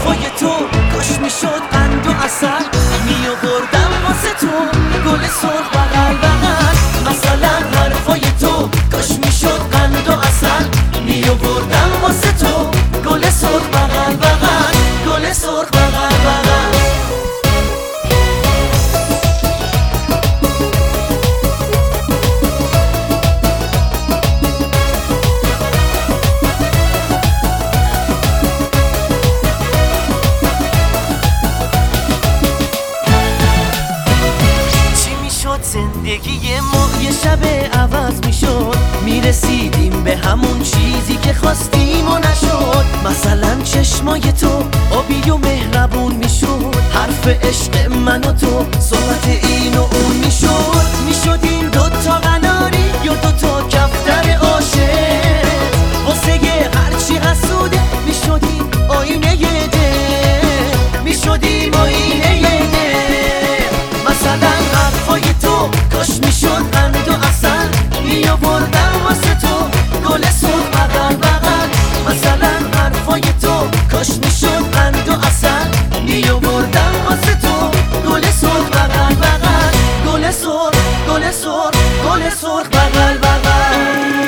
حرفای تو کاش میشد قند و عسل میآوردم واسه تو گل سرخ بغل بغل. مثلا حرفای تو کاش میشد قند و عسل میآوردم واسه تو گل سرخ بغل بغل، گل سرخ بغل بغل. زندگی ما یه شب عوض میشد، میرسیدیم به همون چیزی که خواستیم و نشد. مثلا چشمای تو آبی و مهربون میشد، حرف عشق من و تو صحبت این و اون میشد. میشدیم دوتا قناری یا دوتا کفتر عاشق، واسه هرچی حسوده میشدیم آینه دل، میشدیم آینه دل. مثلا حرفای تو کاش میشد قند و عسل میآوردم واسه تو گل سرخ بغل بغل. مثلا حرفای تو کاش میشد قند و عسل میآوردم واسه تو گل سرخ بغل بغل، گل سرخ، گل سرخ، گل سرخ بغل بغل.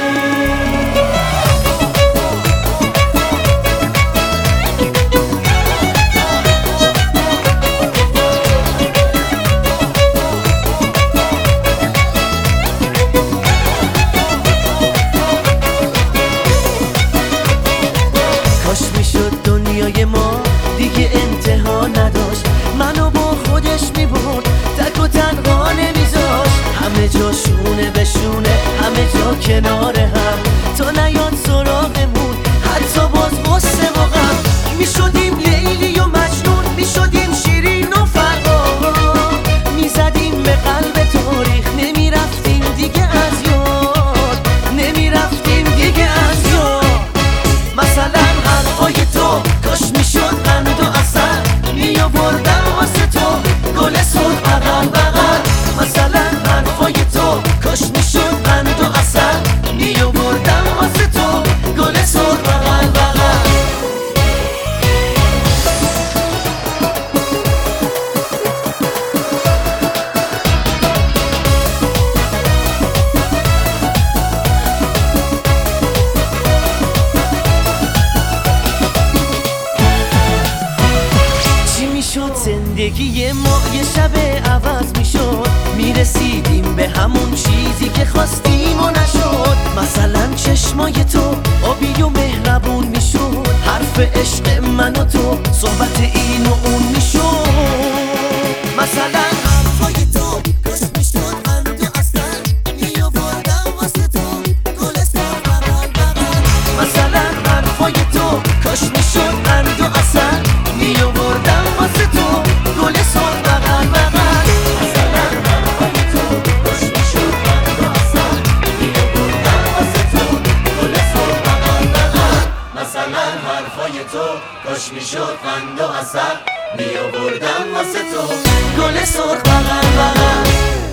دنیای ما دیگه انتها نداشت، منو با خودش میبرد تک و تنها نمیذاشت. همه جا شونه به شونه، همه جا کنار هم، تا نیاد سراغمون حتی باز غصه و غم. میشدیم لیلی و مجنون، میشدیم شیرین و فرهاد، میزدیم به قلب تاریخ، نمیرفتیم دیگه از یاد، نمیرفتیم دیگه از یاد. مثلا حرفای تو کاش میشد قند و عسل میآوردم واسه تو گل سرخ بغل بغل. مثلا حرفای تو کاش میشد قند و عسل میآوردم واسه تو گل سرخ بغل بغل. زندگی ما یه شب عوض میشد، میرسیدیم به همون چیزی که خواستیم و نشد. مثلا چشمای تو آبی و مهربون میشد، حرف عشق من و تو صحبت این و اون میشد. مثلا حرفای تو کاش میشد قند و عسل میآوردم واسه تو گل سرخ بغل بغل. مثلا حرفای تو کاش میشد قند و عسل میآوردم واسه تو گل سرخ بغل بغل. مثلا حرفای تو کاش میشد قند و عسل میآوردم واسه تو گل سرخ بغل بغل. مثلا حرفای تو کاش میشد قند و عسل میآوردم واسه تو گل سرخ بغل بغل.